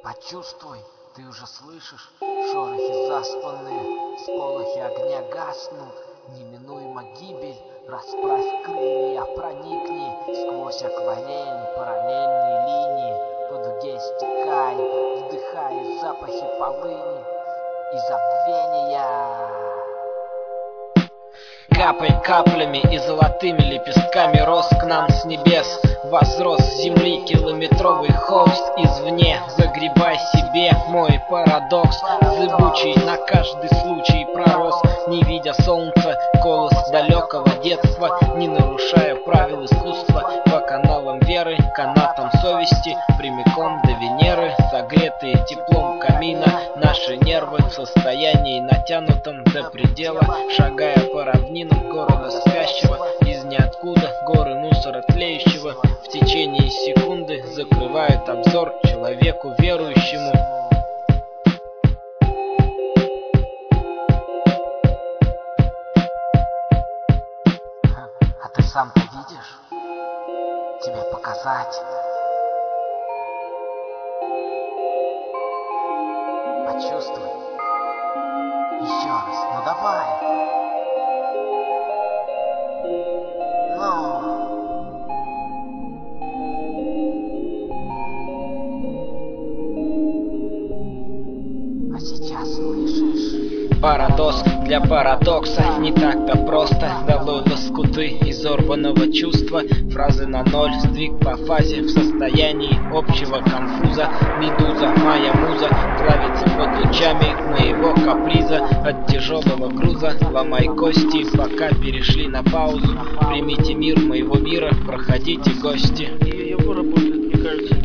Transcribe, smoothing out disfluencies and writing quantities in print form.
Почувствуй, ты уже слышишь, шорохи заспанные, сполохи огня гаснут, неминуема гибель, расправь крылья, проникни сквозь акварели, параллельные линии, по дуге стекай, вдыхай запахи полыни и забвения. Капай каплями и золотыми лепестками рос к нам с небес. Возрос с земли километровый холст извне. Загребай себе мой парадокс, зыбучий на каждый случай пророс, не видя солнца, колос далекого детства, не нарушая правил искусства, по каналам веры, канатам совести, прямиком до Венеры, согретые теплом камина, наши нервы в состоянии натянутом до предела, шагая по равнинам города спящего, из ниоткуда горы мусора тлеющего в течение секунды закрывают обзор человеку верующему. А ты сам-то видишь? Тебе показать? Почувствуй. Еще раз, ну давай. Ну. А сейчас слышишь? Парадокс для парадокса не так-то просто. Долой лоскуты изорванного чувства, фразы на ноль, сдвиг по фазе в состоянии общего конфуза. Медуза, моя муза, плавится под лучами моего каприза. От тяжелого груза ломай кости, пока перешли на паузу. Примите мир моего мира, проходите гости. Его работает, мне кажется.